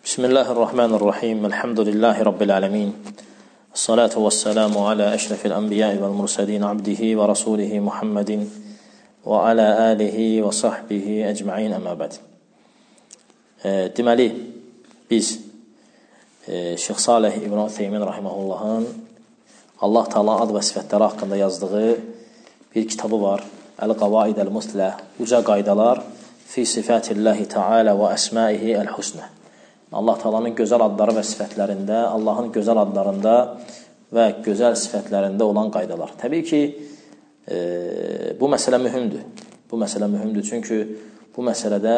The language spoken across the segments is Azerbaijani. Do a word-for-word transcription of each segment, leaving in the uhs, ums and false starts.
Bismillahirrahmanirrahim. Elhamdülillahi Rabbil alemin. Salatu vesselamu ala eşrefil enbiya'i vel mursalin abdihi ve rasulihi Muhammedin ve ala alihi ve sahbihi ecma'in əmmə bəd. E, deməli, biz e, Şeyx Salih İbn Utheymin rahimehullahın Allah Teala ad və sifətləri haqqında yazdığı bir kitabı var. El-Qavaid el-Muslah, uca qaydalar fi sifatillahi Teala və əsmaihi el-husnə. Allah Teala'nın gözəl adları və sifətlərində, Allahın gözəl adlarında və gözəl sifətlərində olan qaydalar. Təbii ki, e, bu məsələ mühümdür. Bu məsələ mühümdür, çünki bu məsələdə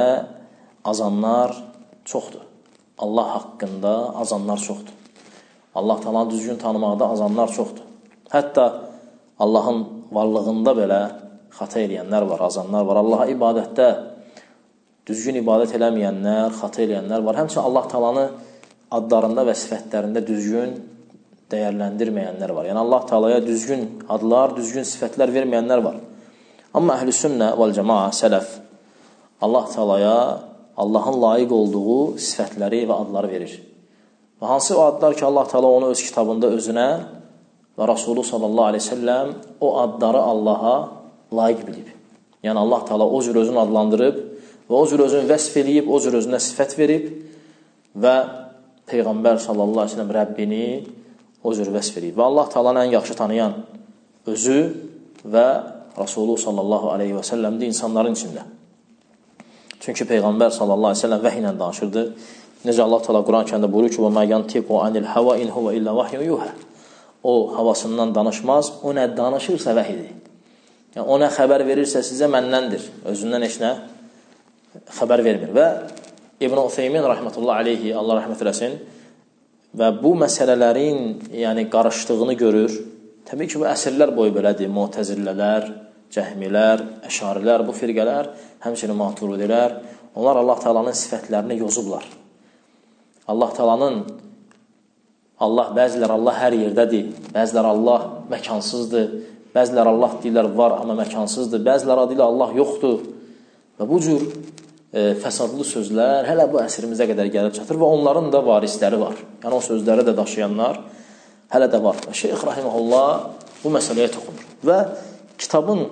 azanlar çoxdur. Allah haqqında azanlar çoxdur. Allah Teala'nı düzgün tanımaqda azanlar çoxdur. Hətta Allahın varlığında belə xata eləyənlər var, azanlar var. Allaha ibadətdə düzgün ibadət eləməyənlər, xata eləyənlər var. Həmçinin Allah Teala'nı adlarında və sifətlərində düzgün dəyərləndirməyənlər var. Yəni Allah Teala'ya düzgün adlar, düzgün sifətlər verməyənlər var. Amma əhl-i sünnə vəl-cəmaa, sələf Allah Teala'ya Allahın layiq olduğu sifətləri və adları verir. Və hansı o adlar ki, Allah Teala onu öz kitabında özünə və Rasulü sallallahu aleyhi ve sellem o adları Allaha layiq bilib. Yəni Allah Teala o cür özünü adlandırıb və o cür özünü vəsf edib, o cür özünə sifət verib və Peyğəmbər sallallahu aleyhi ve sellem Rəbbini o cür vəsf edib. Və Allah Teala'nı ən yaxşı tanıyan özü və Rasulü sallallahu aleyhi ve sellemdir insanların içində. Çünki Peyğəmbər sallallahu aleyhi ve sellem vəhy ilə danışırdı. Necə Allah Teala Quran-ı Kərimdə buyurur ki, وَمَا يَنْتِقُ عَنِ الْهَوَا إِنْ هُوَ إِلَّا وَحْيٌ يُوحَى. O havasından danışmaz, o nə danışırsa vəhidir. Yəni, o nə xəbər verirsə sizə məndəndir, özündən heç nə xəbər vermir. Və İbn Utheymin rahmetullah aleyhi, Allah rəhmət eləsin, və bu məsələlərin yəni qarışdığını görür. Təbii ki, bu əsrlər boyu belədir. Mu'təzillələr, cəhmilər, əşarilər, bu firqələr, həmçinin maturidilər, onlar Allah Teala'nın sifətlərini yozublar. Allah Teala'nın Allah, bəzilər Allah hər yerdədir, bəzilər Allah məkansızdır, bəzilər Allah deyirlər var, amma məkansızdır, bəzilər deyirlər Allah yoxdur. Və bu cür e, fəsadlı sözlər hələ bu əsrimizə qədər gəlib çatır və onların da varisləri var. Yəni o sözləri də daşıyanlar hələ də var. Və Şeyx rahimehullah bu məsələyə toxunur. Və kitabın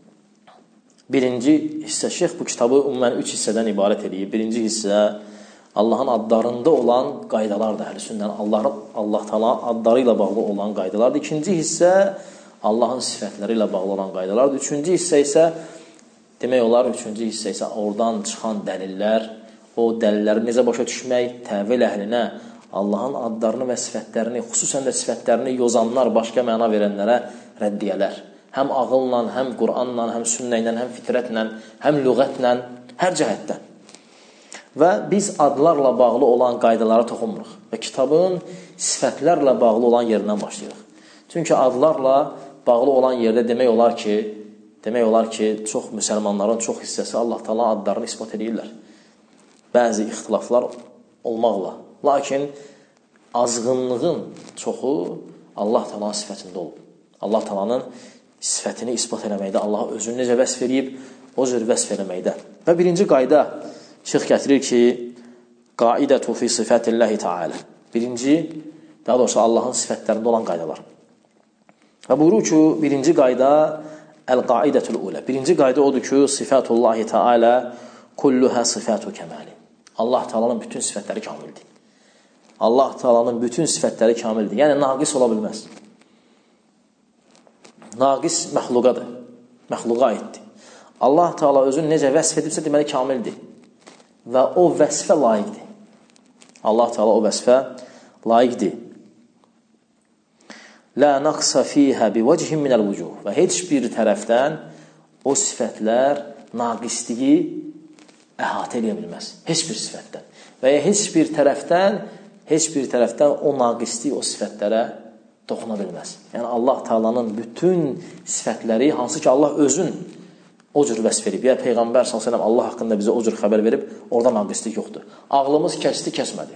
birinci hissə, Şeyx bu kitabı ümumən üç hissədən ibarət edir. Birinci hissə Allahın adlarında olan qaydalardır. Əhl-i sünnənin Allah, Allah Teala adları ilə bağlı olan qaydalardır. İkinci hissə Allahın sifətləri ilə bağlı olan qaydalardır. Üçüncü hissə isə demək olar, üçüncü hissə isə oradan çıxan dəlillər, o dəlilləri necə başa düşmək, təvil əhlinə Allahın adlarını və sifətlərini, xüsusən də sifətlərini yozanlar, başqa məna verənlərə rəddiyələr. Həm ağılla, həm Qur'anla, həm sünnə ilə, həm fitrətlə, həm lüğətlə, hər cəhətdən. Və biz adlarla bağlı olan qaydalara toxunmuruq və kitabın sifətlərlə bağlı olan yerindən başlayırıq. Çünki adlarla bağlı olan yerdə demək olar ki, demək olar ki, çox müsəlmanların çox hissəsi Allah Teala adlarını isbat edirlər. Bəzi ixtilaflar olmaqla. Lakin azğınlığın çoxu Allah Teala'nın sifətində olub. Allah Teala'nın sifətini isbat eləməkdə, Allah özünü necə vəsf edib, o cür vəsf eləməkdə. Və birinci qayda Şeyx gətirir ki, qaidətu fi sifətilləhi Teala. Birinci, daha doğrusu Allahın sifətlərində olan qaydalar. Və buyurur ki, birinci qayda el-qaidətul ulə. Birinci qayda odur ki, sifətullahi Teala kulluhə sifətu kəməli. Allah Teala'nın bütün sifətləri kamildir. Allah Teala'nın bütün sifətləri kamildir. Yəni, naqis ola bilməz. Naqis məxluqadır. Məxluqa aiddir. Allah Teala özünü necə vəsf edibsə, deməli kamildir. Və o vəsfə layiqdir. Allah Teala o vəsfə layiqdir. La naqsa fiha bi vechin min al-vujuh. Və heç bir tərəfdən o sifətlər naqisliyi əhatə edə bilməz. Heç bir sifətdən. Və ya heç bir tərəfdən, heç bir tərəfdən o naqisliyi o sifətlərə toxuna bilməz. Yəni Allah Teala'nın bütün sifətləri, hansı ki Allah özün o cür vəsf edib. Yəni Peyğəmbər sallallahu əleyhi və səlləm Allah haqqında bizə o cür xəbər verib, orada naqislik yoxdur. Ağlımız kəsdi, kəsmədi.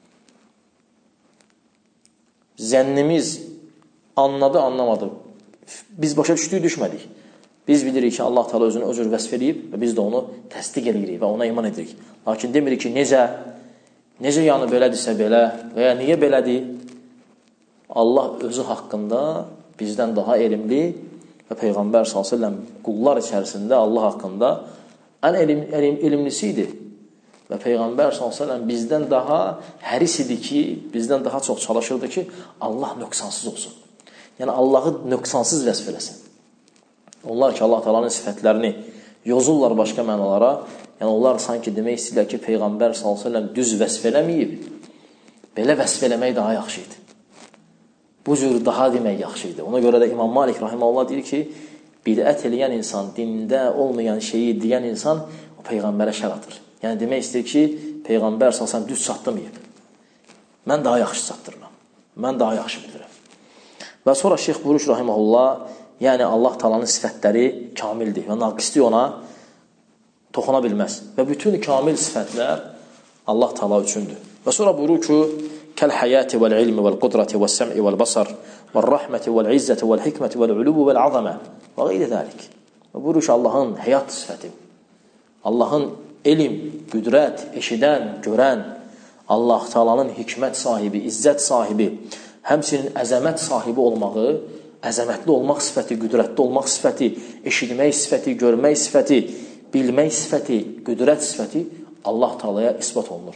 Zənnimiz anladı, anlamadı. Biz başa düşdük, düşmədik. Biz bilirik ki, Allah Teala özünü o cür vəsf edib və biz də onu təsdiq edirik və ona iman edirik. Lakin demirik ki, necə Necə yəni belədirsə belə və ya niyə belədir? Allah özü haqqında bizdən daha elmli və Peyğəmbər sallallahu əleyhi və səlləm qullar içərisində Allah haqqında ən elm, elm, elmlisi idi. Və Peyğəmbər sallallahu əleyhi və səlləm bizdən daha həris idi ki, bizdən daha çox çalışırdı ki, Allah nöqsansız olsun. Yəni Allahı nöqsansız vəsf eləsin. Onlar ki, Allah Taala'nın sifətlərini yozurlar başqa mənalara. Yəni onlar sanki demək istəyirlər ki, Peyğəmbər sallallahu əleyhi və səlləm düz vəsf eləməyib. Belə vəsf eləmək daha yaxşı idi. Bu cür daha demək yaxşı idi. Ona görə də İmam Malik rahimehullah deyir ki, bidət eləyən insan, dində olmayan şeyi deyən insan o Peyğəmbərə şər atır. Yəni demək istəyir ki, Peyğəmbər sallallahu əleyhi və səlləm düz çatdırmayıb. Mən daha yaxşı çatdırıram. Mən daha yaxşı bilirəm. Və sonra Şeyx buyurur rahimehullah, yəni Allah Taala'nın sifətləri kamildir və naqislik ona toxuna bilməz. Və bütün kamil sifətlər Allah Taala üçündür. Və sonra buyurur ki, كالحياة والعلم والقدرة والسمع والبصر والرحمة والعزة والحكمة والعلو والعظمة وغير ذلك. Buyurur ki, Allahın həyat sifəti, Allahın elm, qüdrət, eşidən, görən, Allah Taala'nın hikmət sahibi, izzət sahibi, həmçinin əzəmət sahibi olmağı, əzəmətli olmaq sifəti, qüdrətli olmaq sifəti, eşitmək sifəti, görmək sifəti, bilmək sifəti, qüdrət sifəti Allah Taala'ya isbat olunur.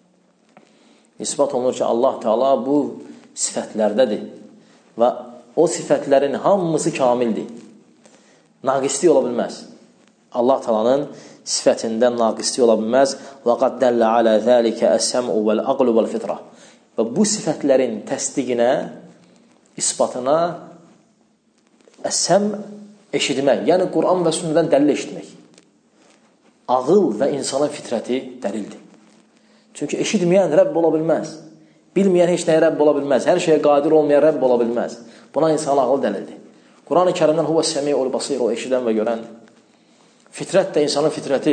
İsbat olunur ki, Allah Taala bu sifətlərdədir və o sifətlərin hamısı kamildir. Naqislik ola bilməz. Allah Taala'nın sifətində naqislik ola bilməz. Və qad dalla ala zalika as-sam'u vel-aqlu vel-fitra. Və bu sifətlərin təsdiqinə, isbatına əs-sam eşitmək, yəni Quran və sünnədən dəlil eşitmək. Ağıl və insanın fitrəti dəlildir. Çünki eşitməyən Rəbb ola bilməz. Bilməyən heç nəyə Rəbb ola bilməz. Hər şeyə qadir olmayan Rəbb ola bilməz. Buna insan ağıl dəlildir. Quran-ı Kərimdən huvəs-səmi'ul basir, o eşidən və görəndir. Fitrət də insanın fitrəti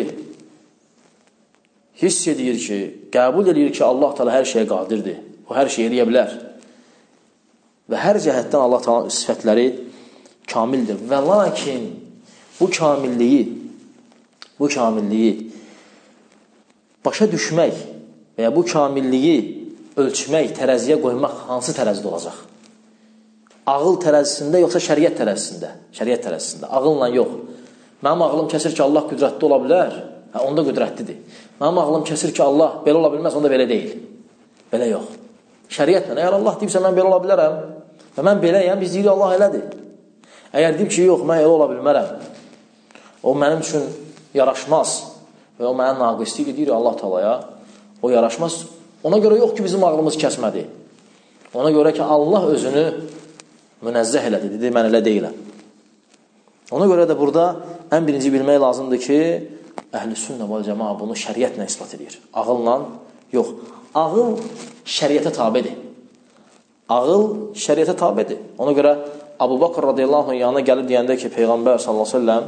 hiss edir ki, qəbul edir ki, Allah Taala hər şeyə qadirdir. O hər şey eləyə bilər. Və hər cəhətdən Allah Taala'nın sifətləri kamildir. Və lakin bu kamilliyi bu kamilliyi başa düşmək və ya bu kamilliyi ölçmək, tərəziyə qoymaq hansı tərəzidə olacaq? Ağıl tərəzisində, yoxsa şəriət tərəzisində? Şəriət tərəzisində. Ağılla yox. Mənim ağlım kəsir ki, Allah qüdrətli ola bilər. Hə, onda qüdrətlidir. Mənim ağlım kəsir ki, Allah belə ola bilməz, onda belə deyil. Belə yox. Şəriətlə, əgər Allah deyibsə, mən belə ola bilərəm və mən beləyəm, biz deyirik, Allah elədir. Əgər deyib ki, yox, mən elə ola bilmərəm, o mənim üçün yaraşmaz və o mənə naqislik edir Allah Taala'ya, o yaraşmaz. Ona görə yox ki, bizim ağlımız kəsmədi. Ona görə ki, Allah özünü münəzzəh elədi, dedi, mən elə deyiləm. Ona görə də burada ən birinci bilmək lazımdır ki, əhl-i sünnə və cəmaa bunu şəriətlə ispat edir. Ağılla yox. Ağıl şəriətə tabedir. Ağıl şəriətə tabedir. Ona görə Abu Bakr radiyallahu anh yanına gəlib deyəndə ki, Peyğəmbər sallallahu əleyhi və səlləm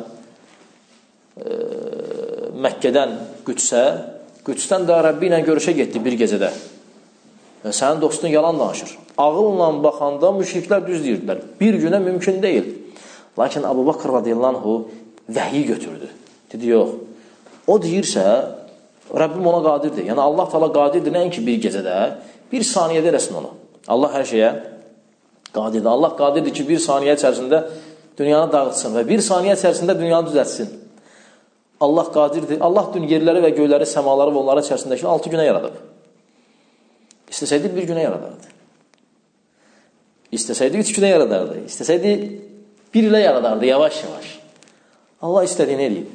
e, Məkkədən Qüdsə, Qüdsdən də Rəbbi ilə görüşə getdi bir gecədə. Və sənin dostun yalan danışır. Ağılla baxanda müşriklər düz deyirdilər. Bir günə mümkün deyil. Lakin Abu Bakr radiyallahu anh vəhiy götürdü. Dedi, yox. O deyirsə, Rəbbim ona qadirdir. Yəni Allah Taala qadirdir, nəinki bir gecədə, bir saniyədə eləsin onu. Allah hər şeyə qadirdir. Allah qadirdir ki, bir saniyə içərisində dünyanı dağıtsın və bir saniyə içərisində dünyanı düzəltsin. Allah qadirdir. Allah dün yerləri və göyləri, səmaları və onların içərisindəki altı günə yaradıb. İstəsəydi bir günə yaradardı. İstəsəydi üç günə yaradardı. İstəsəydi bir ilə yaradardı, yavaş-yavaş. Allah istədiyini eləyib.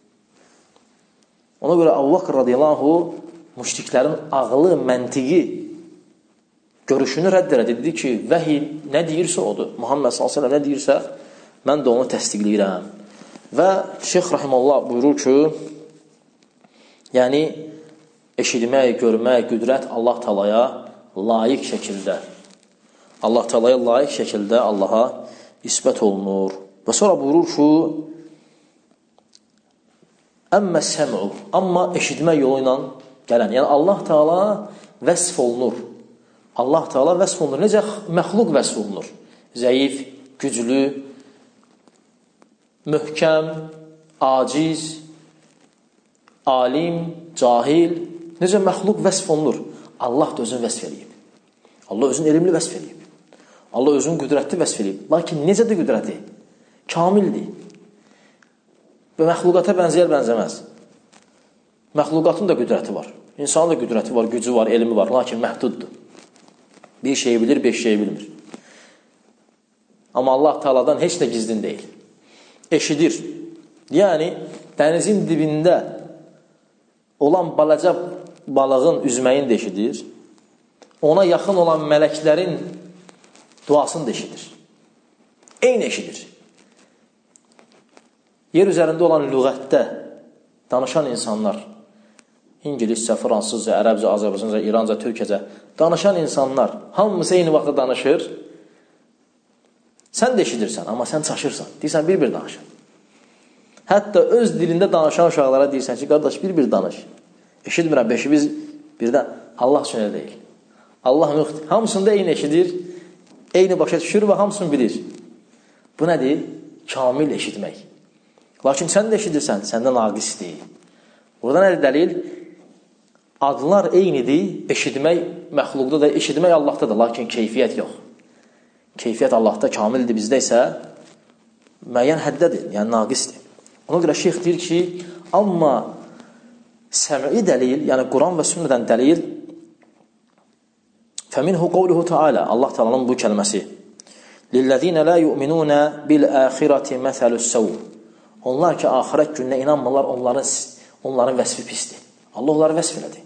Ona görə Abu Bakr radiyallahu müşriklərin ağlı, məntiqi görüşünü rədd elədi. Dedi ki, vəhiy nə deyirsə odur. Muhammed sallallahu əleyhi və səlləm nə deyirsə, mən də onu təsdiqləyirəm. Və Şeyx rahimehullah buyurur ki, yəni eşitmək, görmək, qüdrət Allah Taala'ya layiq şəkildə Allah Taala'ya layiq şəkildə Allaha isbət olunur. Və sonra buyurur ki, əmmə səm'u, amma eşitmək yolu ilə gələn, yəni Allah Taala vəsf olunur. Allah Taala vəsf olunur. Necə məxluq vəsf olunur? Zəif, güclü, möhkəm, aciz, alim, cahil necə məxluq vəsf olunur? Allah da özünü vəsf eləyib. Allah özünü elmli vəsf eləyib. Allah özünü qüdrətli vəsf eləyib. Lakin necədir qüdrəti? Kamildir. Və məxluqata bənzəyər, bənzəməz. Məxluqatın da qüdrəti var. İnsanın da qüdrəti var, gücü var, elmi var. Lakin məhduddur. Bir şeyi bilir, beş şeyi bilmir. Amma Allah Taala'dan heç də gizlin deyil. Eşidir. Yəni, dənizin dibində olan balaca balığın üzməyini də eşidir. Ona yaxın olan mələklərin duasını da eşidir. Eyni eşidir. Yer üzərində olan lüğətdə danışan insanlar, İngiliscə, fransızca, ərəbcə, azərbaycanca, İranca, türkcə danışan insanlar hamısı eyni vaxtda danışır. Sən də eşidirsən, amma sən çaşırsan. Deyirsən, bir-bir danışın. Hətta öz dilində danışan uşaqlara deyirsən ki, qardaş, bir-bir danış. Eşitmirəm, beşi biz birdən. Allah üçün elə deyil. Allah müxtəlif. Hamısında eyni eşidir, eyni başa düşür və hamısını bilir. Bu nədir? Kamil eşitmək. Lakin sən də eşidirsən, səndə naqisdir. Burada nədir dəlil? Adlar eynidir, eşitmək məxluqda da, eşitmək Allahda da, lakin keyfiyyət yox. Keyfiyyət Allahda kamildir, bizdə isə müəyyən həddədir, yəni naqisdir. Ona görə şeyx deyir ki, amma səm'i dəlil, yəni Quran və sünnədən dəlil fəminhu qavluhu Teala, Allah Teala'nın bu kəlməsi lillezine la yu'minuna bil axirati meselus sav. Onlar ki, axirət gününə inanmırlar, onların onların vəsfi pisdir. Allah onları vəsf elədi.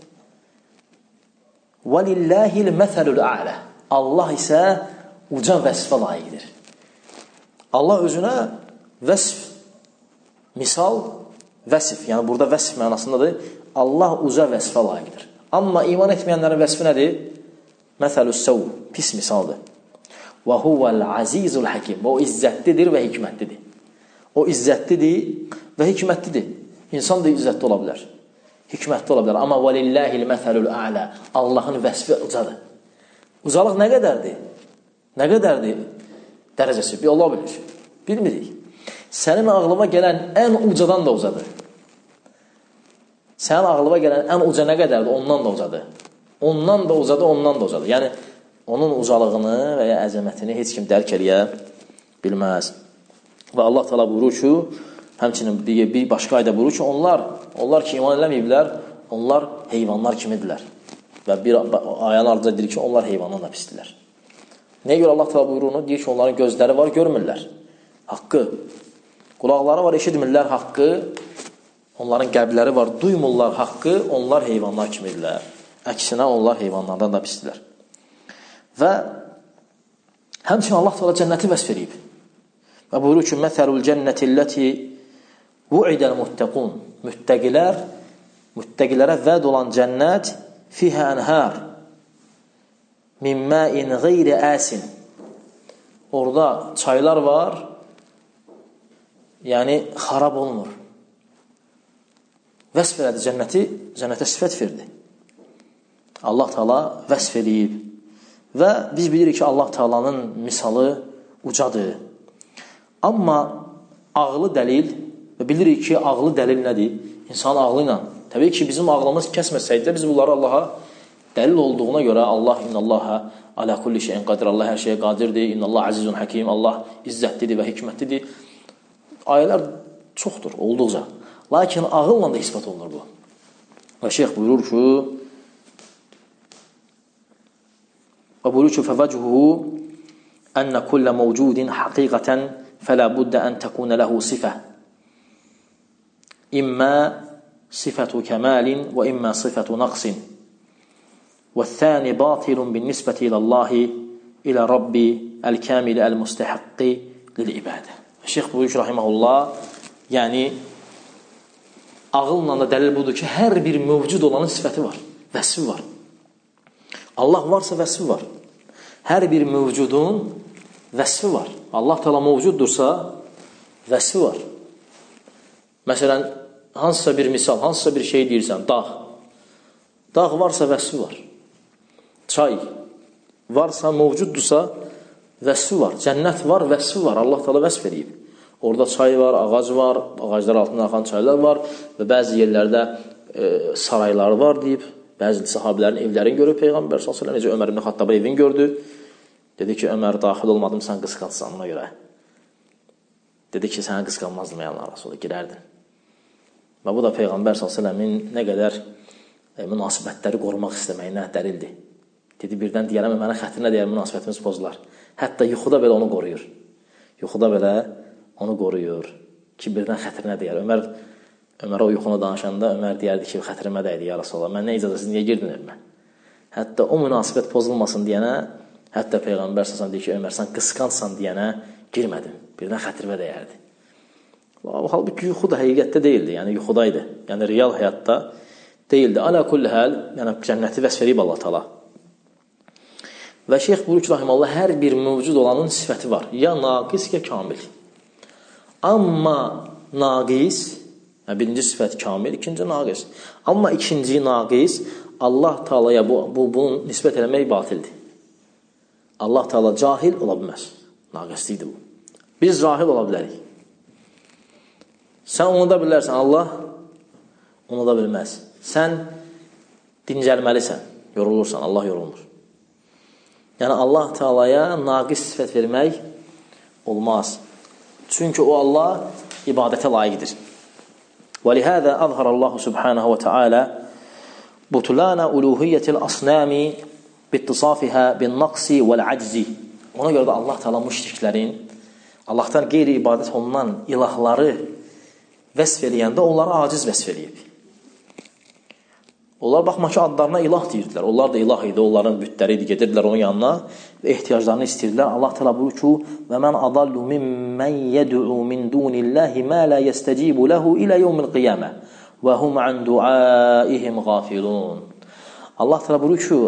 Və lillahil məselul a'la. Allah isə uca vəsfə layiqdir. Allah özünə vəsf, misal, vəsf, yəni burada vəsf mənasındadır. Allah uca vəsfə layiqdir. Amma iman etməyənlərin vəsfi nədir? Məsəlus səv, pis misaldır. Və huvəl azizul hakim. O izzətlidir və hikmətlidir. O izzətlidir və hikmətlidir. İnsan da izzətli ola bilər. Hikmətli ola bilər. Amma və lillahil məsəlul a'la. Allahın vəsfi ucadır. Ucalıq nə qədərdir? Nə qədərdir dərəcəsi? Bir ola bilir. Bilmirik. Sənin ağlıma gələn ən ucadan da ucadır. Sənin ağlıma gələn ən uca nə qədərdir? Ondan da ucadır. Ondan da ucadır, ondan da ucadır. Yəni, onun ucalığını və ya əzəmətini heç kim dərk eləyə bilməz. Və Allah Teala buyurur ki, həmçinin bir, bir başqa ayda buyurur ki, onlar, onlar ki, iman eləməyiblər, onlar heyvanlar kimidirlər. Və bir ayənin ardınca deyir ki, onlar heyvandan da pisdirlər. Nəyə görə Allah Teala buyurur onu? Deyir ki, onların gözləri var, görmürlər. Haqqı. Qulaqları var, eşitmirlər haqqı. Onların qəlbləri var, duymurlar haqqı. Onlar heyvanlar kimidirlər. Əksinə, onlar heyvanlardan da pisdirlər. Və həmçinin Allah Teala cənnəti vəsf edib. Və buyurur ki, məsəlul cənnəti illəti vu'idəl muttəqun. Müttəqilər, müttəqilərə vəd olan cənnət fihə ənhər min məin qeyri əsin. Orada çaylar var, yəni xarab olmur. Vəsf elədi cənnəti, cənnətə sifət verdi. Allah Teala vəsf edib. Və biz bilirik ki, Allah Teala'nın misalı ucadır. Amma ağlı dəlil və bilirik ki, ağlı dəlil nədir? İnsan ağlı ilə. Təbii ki, bizim ağlımız kəsməsəydə biz bunları Allaha dəlil olduğuna görə Allah innallaha ala kulli şeyin qadir. Allah hər şeyə qadirdir. İnnallah azizun hakim. Allah izzətlidir və hikmətlidir. Ayələr çoxdur, olduqca. Lakin ağılla da ispat olunur bu. Və şeyx buyurur ki, və buyurur ki, fəvəchuhu ənə kullə mevcudin haqiqətən fələ buddə ən təkunə ləhu sifə. İmmə sifətu kəmalin və immə sifətu naqsin. Və thəni batilun bin nisbəti iləllahi ilə Rabbi əl-kəmili əl-müstəhiqqi lil-ibadə. Şeyx buyurur ki, rahiməhullah, yəni ağılla da dəlil budur ki, hər bir mövcud olanın sifəti var, vəsfi var. Allah varsa vəsfi var. Hər bir mövcudun vəsfi var. Allah Teala mövcuddursa vəsfi var. Məsələn, hansısa bir misal, hansısa bir şey deyirsən, dağ. Dağ varsa vəsfi var. Çay varsa, mövcuddursa vəsfi var. Cənnət var, vəsfi var. Allah Teala vəsf edib. Orada çay var, ağac var, ağaclar altından axan çaylar var və bəzi yerlərdə e, saraylar var deyib. Bəzi sahabilərin evlərini görüb Peyğəmbər sallallahu əleyhi və səlləm, necə Ömər ibn Xattabın evini gördü. Dedi ki, Ömər daxil olmadım, sən qısqansan ona görə. Dedi ki, səni qısqanmazdım ya Allah Rasulü, girərdin. Və bu da Peyğəmbər sallallahu əleyhi və səlləmin nə qədər e, münasibətləri qorumaq istəməyinə dəlildir. Dedi, birdən deyərəm, mənə xətrinə deyər, münasibətimiz pozular. Hətta yuxuda belə onu qoruyur. Yuxuda belə onu qoruyur ki, birdən xətrinə deyər. Ömər, Ömərə o yuxunu danışanda Ömər deyərdi ki, xətrimə dəydi ya Rasulullah, mən nə icazəsiz, niyə girdin evimə? Hətta o münasibət pozulmasın deyənə, hətta Peyğəmbər sallallahu deyir ki, Ömər, sən qısqansan deyənə girmədim. Birdən xətrimə dəyərdi. Halbuki yuxu da həqiqətdə deyildi, yəni yuxudaydı. Yəni real həyatda deyildi. Alə kulli həl, yəni cənnəti vəsf edib Allah təala. Və Şeyx buyurur ki, rahiməllah, hər bir mövcud olanın sifəti var. Ya naqis, ya kamil. Amma naqis, birinci sifət kamil, ikinci naqis. Amma ikinci naqis, Allah Taalaya bu, bu, bunu nisbət eləmək batildir. Allah Taala cahil ola bilməz. Naqislikdir bu. Biz cahil ola bilərik. Sən unuda bilərsən, Allah unuda bilməz. Sən dincəlməlisən, yorulursan, Allah yorulmur. Yəni Allah Taalaya naqis sifət vermək olmaz. Çünki o Allah ibadətə layiqdir. وَلِهَذَا أَظْهَرَ اللّٰهُ سُبْحَانَهُ وَتَعَالَى بُطُلَانَ أُلُوهِيَّةِ الْأَصْنَامِ بِاتِّصَافِهَا بِالنَّقْصِ وَالْعَجْزِ. Ona görə də Allah Taala müşriklərin, Allahdan qeyri ibadət olunan ilahları vəsf eləyəndə onları aciz vəsf eləyib. Onlar baxma ki, adlarına ilah deyirdilər. Onlar da ilah idi, onların bütləri idi, gedirdilər onun yanına və ehtiyaclarını istəyirdilər. Allah təala buyurur ki: "Və men adallu mimmen yed'u min dunillahi ma la yestecibu lehu ila yevmil qiyamah və hum an duaihim gafilun." Allah təala buyurur ki,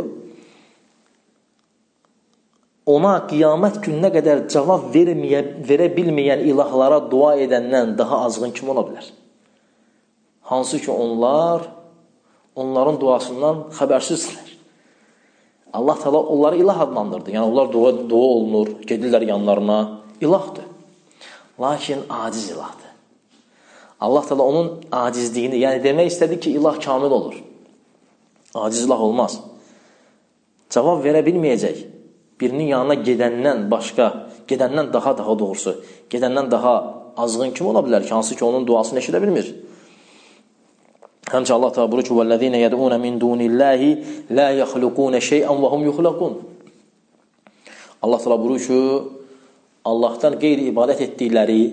ona qiyamət gününə qədər cavab verməyə, verə bilməyən ilahlara dua edəndən daha azğın kim ola bilər? Hansı ki, onlar onların duasından xəbərsizdirlər. Allah Taala onları ilah adlandırdı. Yəni onlar dua, dua olunur, gedirlər yanlarına. İlahdır. Lakin aciz ilahdır. Allah Taala onun acizliyini, yəni demək istədi ki, ilah kamil olur. Aciz ilah olmaz. Cavab verə bilməyəcək. Birinin yanına gedəndən başqa, gedəndən daha daha doğrusu, gedəndən daha azğın kim ola bilər ki, hansı ki onun duasını eşidə bilmir? Həmçə Allah Teala buyurur ki: "Vellezine yed'un min dunillahi la yakhluqun şey'an ve hum yukhluqun." Allah Teala buyurur ki, Allahdan qeyri ibadət etdikləri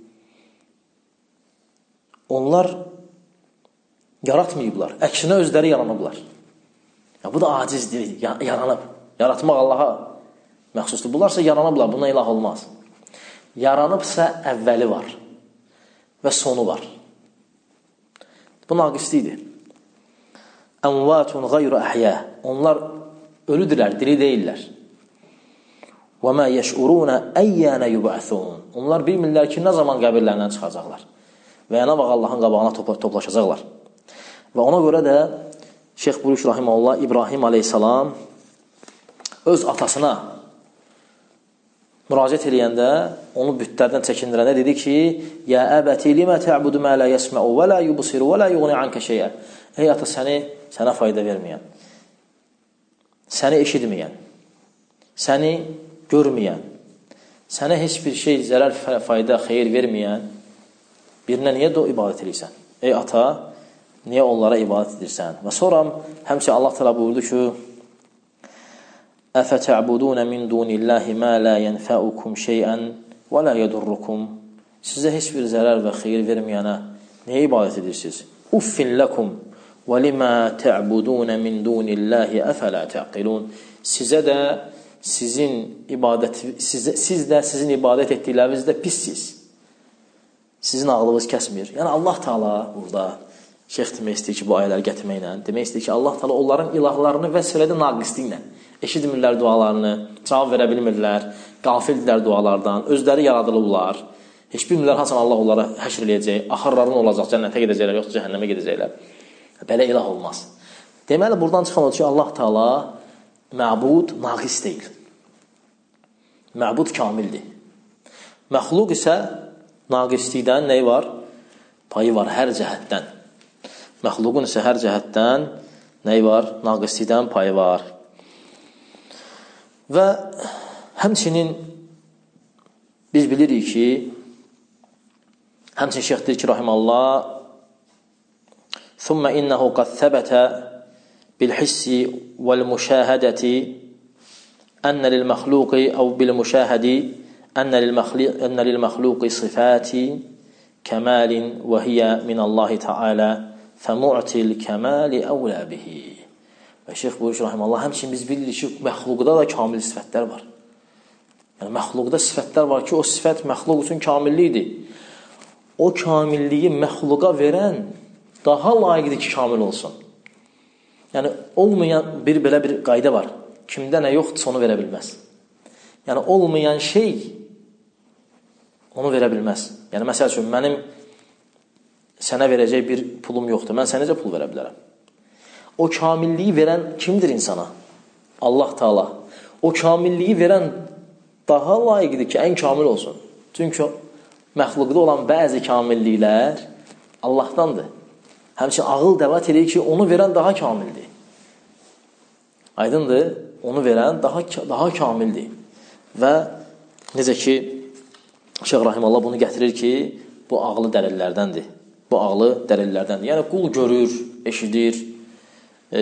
onlar yaratmayıblar, əksinə özləri yaranıblar. Ya bu da acizdir, yaranıb. Yaratmaq Allaha məxsusdur. Bunlarsa yaranıblar, buna ilah olmaz. Yaranıbsa əvvəli var və sonu var. Bu naqislidir. Əmvatun qeyru əhyə. Onlar ölüdürlər, diri deyirlər. Və mə yeş'uruna əyyənə yub'athun. Onlar bilmirlər ki, nə zaman qəbirlərindən çıxacaqlar. Və yana bax Allahın qabağına toplaşacaqlar. Və ona görə də Şeyx buyurur rahimehullah, İbrahim aleyhissalam öz atasına müraciət eləyəndə, onu bütlərdən çəkindirəndə dedi ki: "Ya əbəti limə ta'budu ma la yesma'u və la yubsiru və la yughni anka şey'a." Ey ata, səni sənə fayda verməyən, səni eşitməyən, səni görməyən, sənə heç bir şey zərər, fayda, xeyir verməyən birinə niyə də ibadət edirsən? Ey ata, niyə onlara ibadət edirsən? Və sonra həmçə Allah Teala buyurdu ki: "Əfətə'budun min dunillahi ma la yenfa'ukum şey'an və la yedurrukum." Sizə heç bir zərər və xeyir verməyənə niyə ibadət edirsiniz? "Uffin lakum və lima ta'budun min dunillahi afala ta'qilun." Sizə də sizin ibadət sizə, siz də sizin ibadət etdikləriniz də pissiz. Sizin ağlınız kəsmir. Yəni Allah Taala burada Şeyx demək istəyir ki, bu ayələri gətirməklə demək istəyir ki, Allah Taala onların ilahlarını vəsf elədi naqisliklə. Eşitmirlər dualarını, cavab verə bilmirlər, qafildirlər dualardan, özləri yaradılıblar. Heç bilmirlər haçan Allah onlara həşr eləyəcək, axırlarını olacaq, cənnətə gedəcəklər, yoxsa cəhənnəmə gedəcəklər. Belə ilah olmaz. Deməli, buradan çıxan odur ki, Allah Taala məbud naqis deyil. Məbud kamildir. Məxluq isə naqislikdən nəyi var? Payı var hər cəhətdən. Məxluqun isə hər cəhətdən nəyi var? Naqislikdən payı var. Və həmçinin biz bilirik ki, həmçinin şeyx deyir ki, rahimallah, ثُمَّ إِنَّهُ قَدْ ثَبَتَ بِالْحِسِّ وَالْمُشَاهَدَةِ أَنَّ لِلْمَخْلُوقِ أو بِالْمُشَاهَدِ أَنَّ لِلْمَخْلُوقِ صِفَاتِ كَمَالٍ وَهِيَ مِنَ اللّٰهِ تَعَالَى فَمُعْتِ الْكَمَالِ أَوْلَى بِهِ. Və şeyx buyurur ki, rahimallah, həmçinin biz bilirik ki, məxluqda da kamil sifətlər var. Yəni, məxluqda sifətlər var ki, o sifət məxluq üçün kamillikdir. O kamilliyi məxluqa verən daha layiqdir ki, kamil olsun. Yəni, olmayan bir belə bir qayda var. Kimdə nə yoxdursa onu verə bilməz. Yəni, olmayan şey onu verə bilməz. Yəni, məsəl üçün, mənim sənə verəcək bir pulum yoxdur. Mən sənə necə pul verə bilərəm? O kamilliyi verən kimdir insana? Allah Taala. O kamilliyi verən daha layiqdir ki, ən kamil olsun. Çünki məxluqda olan bəzi kamilliklər Allahdandır. Həmçinin ağıl dəvat edir ki, onu verən daha kamildir. Aydındır? Onu verən daha, daha kamildir. Və necə ki, Şeyx Rahimallah bunu gətirir ki, bu ağlı dəlillərdəndir. Bu ağlı dəlillərdəndir. Yəni, qul görür, eşidir, e,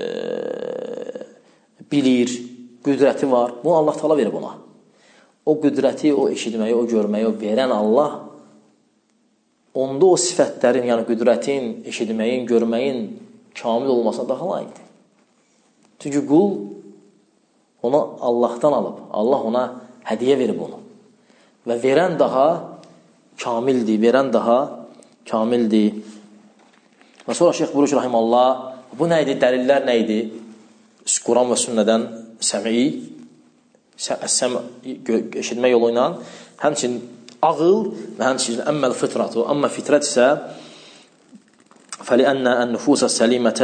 bilir, qüdrəti var. Bunu Allah Taala verib ona. O qüdrəti, o eşitməyi, o görməyi, o verən Allah, onda o sifətlərin, yəni qüdrətin, eşitməyin, görməyin kamil olmasına daha layiqdir. Çünki qul onu Allahdan alıb, Allah ona hədiyə verib onu. Və verən daha kamildir, verən daha kamildir. Və sonra Şeyx buyurur ki, rahimallah, bu nə idi, dəlillər nə idi? Quran və sünnədən səmi, səm, eşitmə yolu ilə, həmçinin ağıl və həmçinin əmməl fitratu. Amma fitrət isə فَلِأَنَّ النُّفُوسَ السَّلِيمَةَ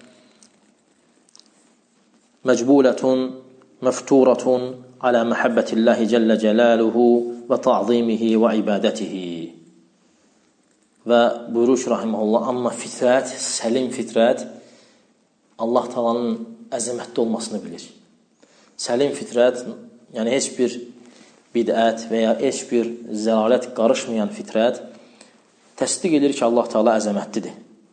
مَجْبُولَةٌ مَفْتُورَةٌ عَلَى مَحَبَّةِ اللّٰهِ جَلَّ جَلَالُهُ وَتَعْظِيمِهِ وَعِبَادَتِهِ. Və buyurur ki, rahiməhullah, amma fitrət, səlim fitrət Allah Taala'nın əzəmətli olmasını bilir. Səlim fitrət, yəni heç bir bidət və ya heç bir zəlalət qarışmayan fitrət təsdiq edir ki, Allah Taala əzəmətlidir.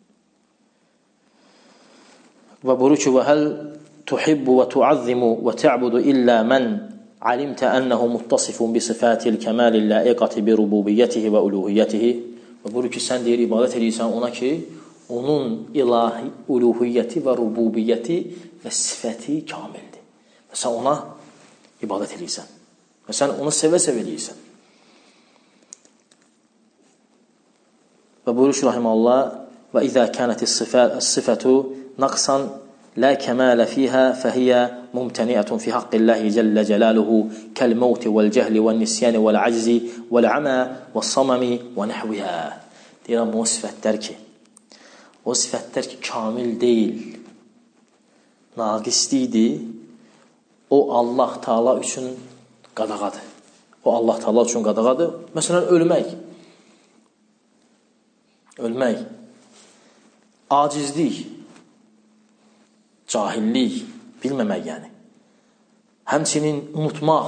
Və buyurur ki, وَهَلْ تُحِبُّ وَتُعَظِّمُ وَتَعْبُدُ إِلَّا مَنْ عَلِمْتَ أَنَّهُ مُتَّصِفٌ بِصِفَاتِ الْكَمَالِ اللَّائِقَةِ بِرُبُوبِيَّتِهِ وَأُلُوهِيَّتِهِ. Və buyurur ki, sən deyir, ibadət edirsən ona ki, onun ilahi, uluhiyyəti və rububiyyəti və sifəti kamildir. Və sən ona ibadət edirsən. Və sən onu sevə-sevə edirsən. Və buyurur ki, rahiməllah, və izə kənəti sifətu naqsan لا كمال فيها فهي ممتنئة في حق الله جل جلاله كالموت والجهل والنسيان والعجز والعمى والصمم ونحوها. Deyirəm, o sifətlər ki, o sifətlər ki, kamil deyil, naqislidir, o Allah Taala üçün qadağadır. O Allah Taala üçün qadağadır. Məsələn, ölmək. Ölmək. Acizlik. Cahillik, bilməmək yəni. Həmçinin unutmaq,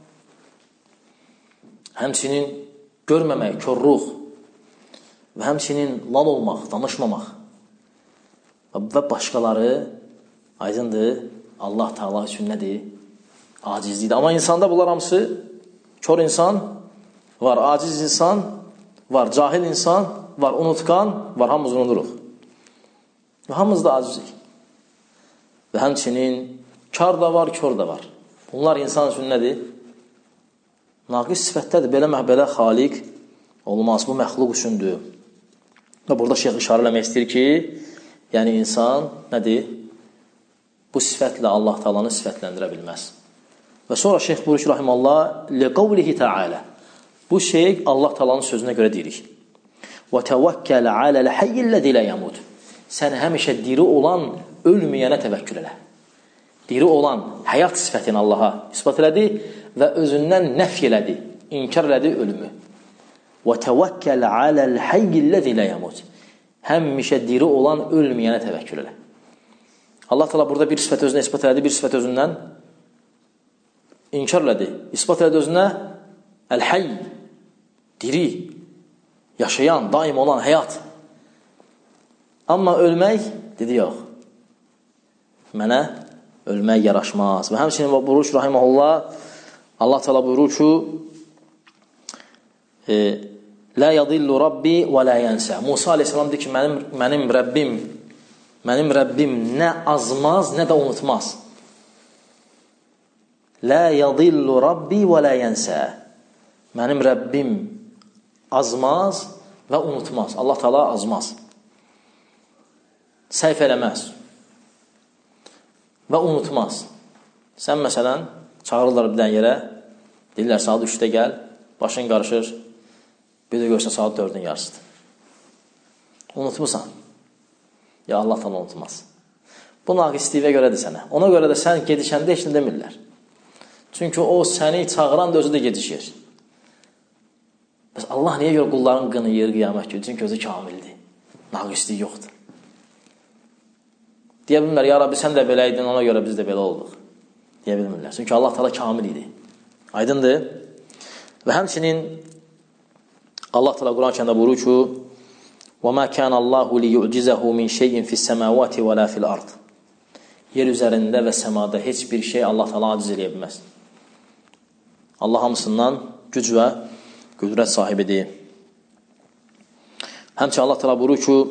həmçinin görməmək, körruq və həmçinin lal olmaq, danışmamaq və başqaları aydındır, Allah Taala üçün nədir? Acizlikdir. Amma insanda bunlar hamısı kör insan var, aciz insan var, cahil insan var, unutqan var, hamımız unuduruq. Və hamımız da acizik. Və həmçinin kar da var, kör da var. Bunlar insan üçün nədir? Naqis sifətdədir. Belə məhbələ xaliq olmaz. Bu məxluq üçündür. Və burada şeyx işarə eləmək istəyir ki, yəni insan nədir? Bu sifətlə Allah Taalanı sifətləndirə bilməz. Və sonra şeyx buyurur ki, rahimallah, liqavlihi ta'ala. Bu şey Allah Taalanın sözünə görə deyirik. Və təvəkkəl aləl hayyilləzi la yamut. Sən həmişə diri olan, ölməyənə təvəkkül elə. Diri olan həyat sifətini Allaha isbat elədi və özündən nəfy elədi, inkar elədi ölümü. Və təvəkkəl aləl hayyilləzi la yamut. Həmişə diri olan, ölməyənə təvəkkül elə. Allah Teala burada bir sifət özünə ispat elədi, bir sifət özündən inkar elədi. İspat elədi özünə əl-hayy, diri, yaşayan, daim olan həyat. Amma ölmək, dedi, yox. Mənə ölmək yaraşmaz. Və həmçinin buyurur ki, rahiməhullah, Allah Teala buyurur ki, e, la yadillu rabbi və la yansa. Musa aleyhissalam deyir ki, mənim, mənim Rəbbim mənim Rəbbim nə azmaz, nə də unutmaz. La yadillu rabbi və la yansa. Mənim Rəbbim azmaz və unutmaz. Allah Teala azmaz. Səhv eləməz və unutmaz. Sən məsələn çağırırlar bir dənə yerə, deyirlər saat üçdə gəl, başın qarışır, bir də görsən saat dördün yarısıdır. Unutmusan. Ya Allah Teala unutmaz. Bu naqisliyə görədir sənə. Ona görə də sən gedişəndə heç nə demirlər. Çünki o səni çağıran da özü də gedişir. Bəs Allah niyə görə qulların qınıyır qiyamət günü? Çünki özü kamildir. Naqislik yoxdur. Deyə bilmirlər, ya Rabbi sən də belə idin, ona görə biz də belə olduq. Deyə bilmirlər. Çünki Allah Teala kamil idi. Aydındır. Və həmçinin Allah Teala Quran kəndə buyurur ki, وَمَا كَانَ اللّٰهُ لِيُعْجِزَهُ مِنْ شَيْءٍ فِي السَّمَاوَاتِ وَلَا فِي الْأَرْضِ. Yer üzərində və səmada heç bir şey Allah Teala aciz eləyə bilməz. Allah hamısından güc və qüdrət sahibidir. Həmçinin Allah Teala buyurur ki,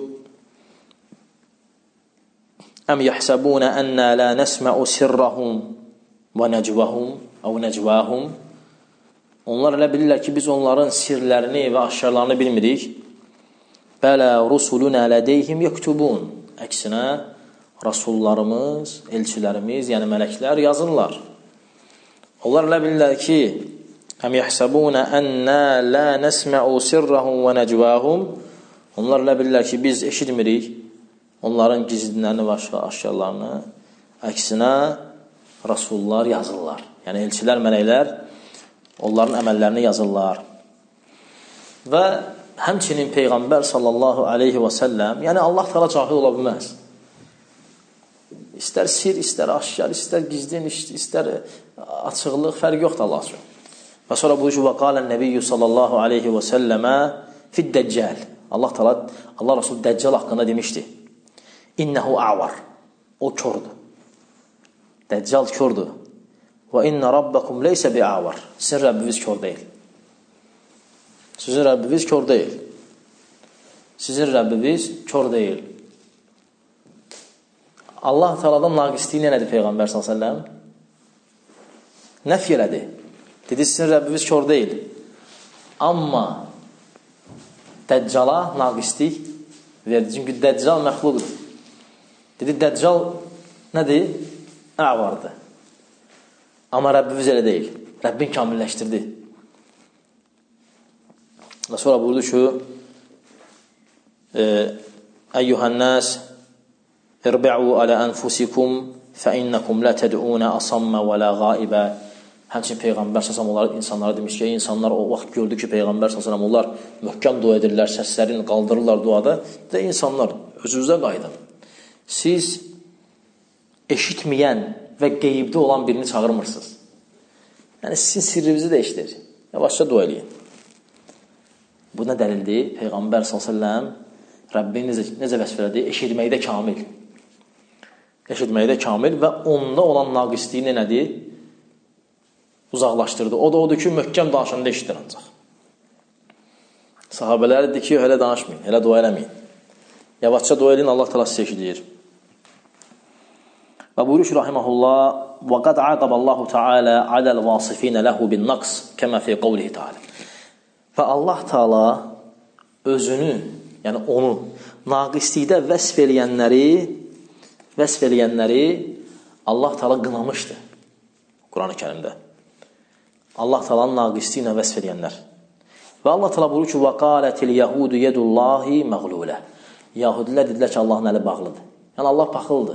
أَمْ يَحْسَبُونَ أَنَّا لَا نَسْمَعُ سِرَّهُمْ وَنَجْوَهُمْ أَوْ نَجْوَاهُمْ. Onlar elə bilirlər ki, biz onların sirlərini və aşkarlarını bilmirik. Bələ rusuluna lədeyhim yektubun. Əksinə, rasullarımız, elçilərimiz, yəni mələklər yazırlar. Onlar elə bilirlər ki, Əm yəhsəbunə ənnə lə nəsmə'u sirrahum və nəcvahum. Onlar elə bilirlər ki, biz eşitmirik onların gizlinlərini və aşkarlarını. Əksinə, rasullar yazırlar. Yəni, elçilər, mələklər onların əməllərini yazırlar. Və həmçinin Peyğəmbər sallallahu aleyhi və səlləm, yəni Allah Teala cahil ola bilməz. İstər sir, istər aşkar, istər gizlin, istər açıqlıq, fərq yoxdur Allah üçün. Və sonra buyur ki, və qalən nəbiyyü sallallahu aleyhi və səlləmə fid-Dəccal. Allah Teala, Allah Rasul Dəccal haqqında demişdi. İnnəhu a'var. O kördür. Dəccal kördür. Və innə rabbəkum leysə bi'avar. Sizin Rəbbiniz kör deyil. Sizin Rəbbiniz kör deyil. Sizin Rəbbiniz kör deyil. Allah Teala'dan naqisliyi nədir Peyğəmbər sallallahu əleyhi və səlləm? Nəf elədi. Dedi, sizin Rəbbiniz kör deyil. Amma Dəccala naqislik verdi. Çünki Dəccal məxluqdur. Dedi, Dəccal nədir? Əvardır. Amma Rəbbimiz elə deyil. Rəbbin kamilləşdirdi. Və sonra buyurdu ki, Əyyuhən-nəs irbi'u alə ənfusikum fəinnəkum lə təd'unə asammə və lə qaibə. Həmçin Peyğəmbər səsəm onlar insanlara demiş ki, insanlar o vaxt gördü ki, Peyğəmbər səsəm onlar möhkəm dua edirlər, səslərini qaldırırlar duada. Və insanlar, özünüzə qayıdın. Siz eşitməyən və qeybdə olan birini çağırmırsınız. Yəni, sizin sirrinizi də eşitir. Yavaşça dua eləyin. Bu nə dəlildir? Peyğəmbər sallallahu əleyhi və səlləm Rəbbini necə, necə vəsf elədi? Eşitməkdə kamil. Eşitməkdə kamil və onda olan naqisliyi nədir? Uzaqlaşdırdı. O da odur ki, möhkəm danışanda eşitir ancaq. Sahabələr dedi ki, elə danışmayın, elə dua eləməyin. Yavaşça dua eləyin, Allah təala sizə eşidir. Və buyurur ki, rahiməhullah, وَقَدْ عَاقَبَ اللّٰهُ تَعَالَى عَلَى الْوَاصِفِينَ لَهُ بِالنَّقْصِ كَمَا فِي قَوْلِهِ تَعَالَى. Və Allah Teala özünü, yəni onu naqislikdə vəsf eləyənləri vəsf eləyənləri Allah Teala qınamışdı Quran-ı Kərimdə. Allah Teala'nın naqisliyi ilə vəsf eləyənlər. Və Allah Teala buyurur ki, وَقَالَتِ الْيَهُودُ يَدُ اللّٰهِ مَغْلُولَ. Yahudilər dedilər ki, Allahın əli bağlıdır. Yəni Allah paxıldır.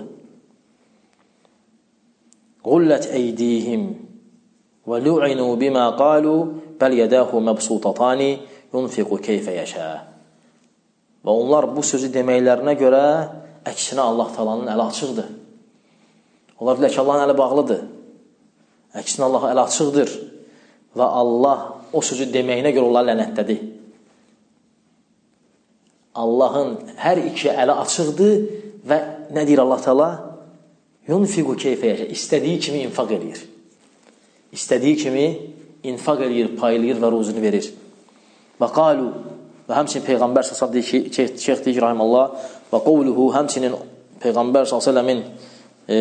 غُلَّتْ اَيْدِيهِمْ وَلُعِنُوا بِمَا قَالُوا بَلْ يَدَاهُ مَبْسُوطَتَانِ يُنْفِقُ كَيْفَ يَشَاءُ. Və onlar bu sözü deməklərinə görə əksinə Allah Teala'nın əli açıqdır. Onlar deyirlər ki, Allahın əli bağlıdır. Əksinə Allaha əli açıqdır. Və Allah o sözü deməyinə görə onları lənətlədi. Allahın hər iki əli açıqdır və nə deyir Allah Teala? Yunfiqu keyfə yəşə. İstədiyi kimi infaq edir. İstədiyi kimi infaq edir, paylayır və ruzunu verir. Və qalu, və həmçinin Peyğəmbər s.ə.v deyir ki, Şeyx deyir ki, rahimallah, və qovluhu, həmçinin Peyğəmbər s.ə.v-in e,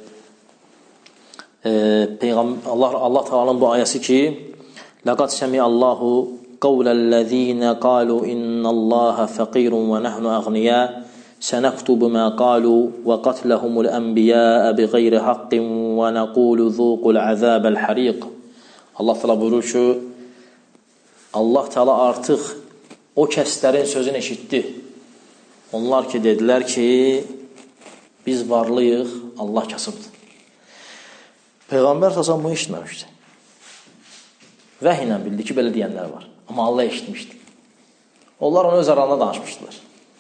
e, Peyğəmbər, Allah, Allah Teala'nın bu ayəsi ki, لَقَدْ سَمِعَ اللَّهُ قَوْلَ الَّذ۪ينَ قَالُوا إِنَّ اللَّهَ فَقِيرٌ وَنَحْنُ أَغْنِيَاءٌ سَنَكْتُبُ مَا قَالُوا وَقَتْلَهُمُ الْأَنْبِيَاءَ بِغَيْرِ حَقٍّ وَنَقُولُ ذُوقُوا الْعَذَابَ الْحَرِيقِ. Allah Teala buyurur ki, Allah Teala artıq o kəslərin sözünü eşitdi. Onlar ki, dedilər ki, biz varlıyıq, Allah kasıbdır. Peyğəmbər s.ə.v bunu eşitməmişdi. Vəhy ilə bildi ki, belə deyənlər var. Amma Allah eşitmişdi. Onlar onu öz arasında danışmışdılar.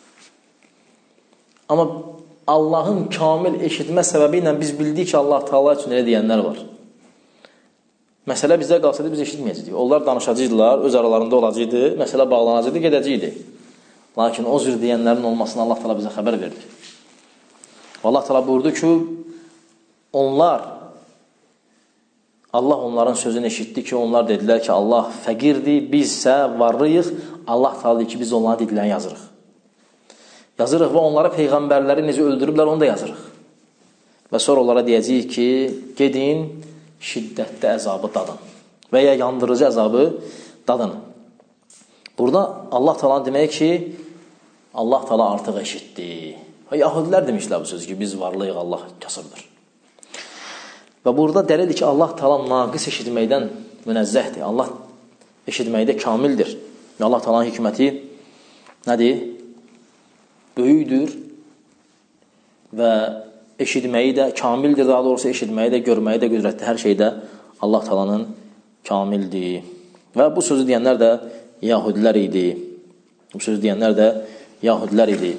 Amma Allahın kamil eşitmə səbəbi ilə biz bildik ki, Allah Teala üçün elə deyənlər var. Məsələ bizdə qalsaydı, biz eşitməyəcəkdik. Onlar danışacaqdılar, öz aralarında olacaqdı, məsələ bağlanacaqdı, gedəcəkdi. Lakin o cür deyənlərin olmasını Allah Teala bizə xəbər verdi. Allah Teala buyurdu ki, onlar, Allah onların sözünü eşitdi ki, onlar dedilər ki, Allah fəqirdir, biz isə varlıyıq, Allah Teala deyir ki, biz onlara dedilən yazırıq. Yazırıq və onlara peyğəmbərləri necə öldürüblər, onu da yazırıq. Və sonra onlara deyəcəyik ki, gedin, şiddətli əzabı dadın və ya yandırıcı əzabı dadın. Burada Allah Teala demək ki, Allah Teala artıq eşitdi. Və yahudilər demişlər bu sözü ki, biz varlıyıq, Allah kasıbdır. Və burada dəlildir ki, Allah Teala naqis eşitməkdən münəzzəhdir. Allah eşitməkdə kamildir. Və Allah Teala'nın hikməti nədir? Böyükdür və eşitməyi də kamildir, daha doğrusu eşitməyi də, görməyi də qüdrətli, hər şeydə Allah Teala'nın kamildir. Və bu sözü deyənlər də yahudilər idi. Bu sözü deyənlər də yahudilər idi.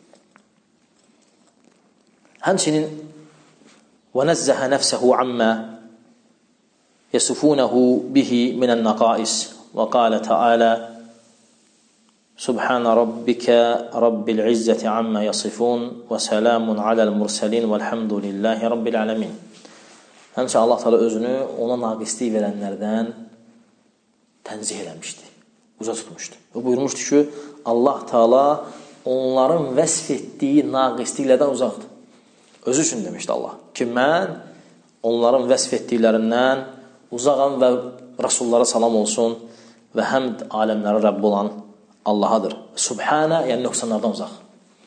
Həmçinin وَنَزَّهَ نَفْسَهُ عَمَّا يَصِفُونَهُ بِهِ مِنَ النَّقَائِصِ وَقَالَ تَعَالَى سُبْحَانَ رَبِّكَ رَبِّ الْعِزَّةِ عَمَّا يَصِفُونَ وَسَلَامٌ عَلَى الْمُرْسَلِينَ وَالْحَمْدُ لِلَّهِ رَبِّ الْعَالَمِينَ. Həmçə Allah Teala özünü ona naqislik verənlərdən tənzih eləmişdi, uza tutmuşdu. O buyurmuşdu ki, Allah Teala onların vəsf etdiyi naqisliklərdən uzaqdır. Özü üçün demişdi Allah ki, mən onların vəsf etdiklərindən uzaqam və Rasullara salam olsun və həmd aləmləri Rəbb olan Allahadır. Subhanə, yəni nöqsanlardan uzaq.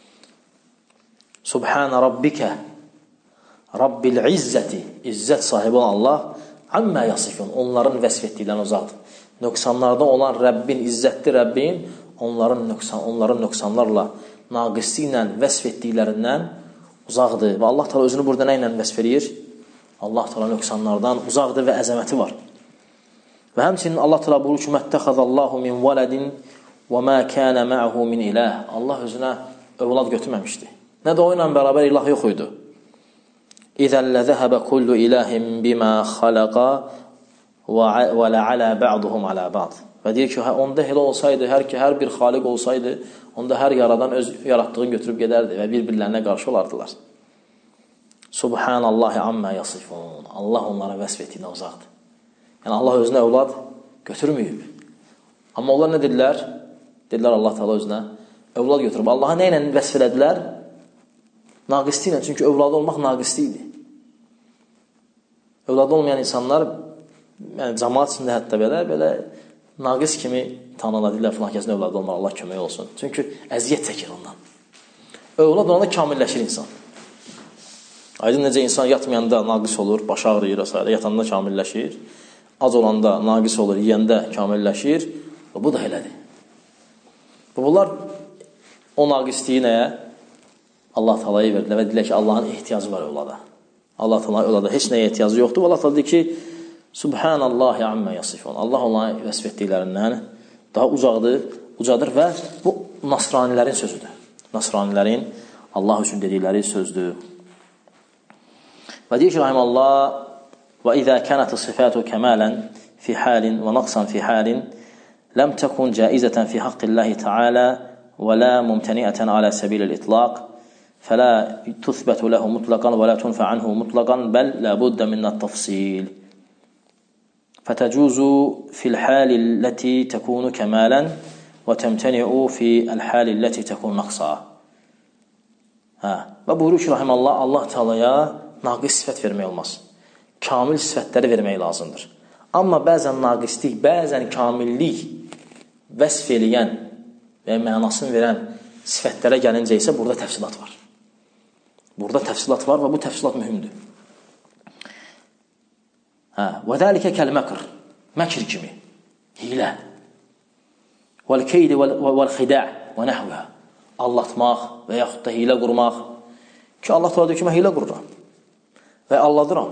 Subhanə Rabbikə Rabbil izzəti, izzət sahibi olan Allah, əmmə yasifun, onların vəsf etdiklərindən uzaqdır. Nöqsanlardan olan Rəbbin, izzətli Rəbbin, onların, nöqsan, onların nöqsanlarla, naqisliklə vəsf etdiklərindən uzaqdır. Və Allah Teala özünü burada nə ilə vəsf edir? Allah Teala nöqsanlardan uzaqdır və əzəməti var. Və həmçinin Allah Teala buyurur ki, məttəxəzəllahu min vələdin və mə kənə mə'hu min iləh. Allah özünə övlad götürməmişdi. Nə də o ilə bərabər ilah yox idi. İzən ləzəhəbə kullu iləhim bimə xaləqa və lə'alə bə'duhum alə bə'd. Və deyir ki, onda elə olsaydı, hər ki, hər bir xaliq olsaydı, onda hər yaradan öz yaratdığını götürüb gedərdi və bir-birlərinə qarşı olardılar. Subhanallahi amma yasifun. Allah onlara vəsf etdiyinə uzaqdır. Yəni, Allah özünə övlad götürməyib. Amma onlar nə dedilər? Dedilər Allah Teala özünə övlad götürüb. Allaha nə ilə vəsf elədilər? Naqisli ilə. Çünki övladı olmaq naqisli idi. Övladı olmayan insanlar, yəni cəmaat içində hətta belə, belə naqis kimi tanınadılar, filan kəsin övladı olmalı, Allah kömək olsun. Çünki əziyyət çəkir ondan. Övlad olanda kamilləşir insan. Aydın necə insan yatmayanda naqis olur, baş ağrıyır, yatanda kamilləşir. Az olanda naqis olur, yiyəndə kamilləşir. Bu da elədir. Bunlar o naqisliyi nəyə? Allah Teala'ya verdilər və deyilər ki, Allahın ehtiyacı var övlada. Allah Teala övlada heç nəyə ehtiyacı yoxdur. Allah Teala deyir ki, Subhanallahi amma yasifun. Allah onların vəsf etdiklərindən daha uzaqdır, ucadır və bu nasranilərin sözüdür. Nasranilərin Allah üçün dedikləri sözdür. Və deyir ki, rahiməllah, وإذا كانت الصفات كمالا في حال ونقصا في حال لم تكن جائزة في حق الله تعالى ولا ممتنئة على سبيل الإطلاق فلا تثبت له مطلقا ولا تنفع عنه مطلقا بل لابد من التفصيل فتجوز في الحال التي تكون كمالا وتمتنع في الحال التي تكون نقصا. Və buyurur ki, rahiməllah, Allah Teala'ya naqis sifət vermək olmaz. Kamil sifətləri vermək lazımdır. Amma bəzən naqislik, bəzən kamillik vəsf eləyən və mənasını verən sifətlərə gəlincə isə burada təfsilat var. Burada təfsilat var və bu təfsilat mühümdür. Və dəlikə kəl-məkr, məkr kimi, hilə, vəl-keydi vəl-xidə' və nəhvə, allatmaq və yaxud da hilə qurmaq ki, Allah Teala deyir ki, mən hilə qururam və alladıram.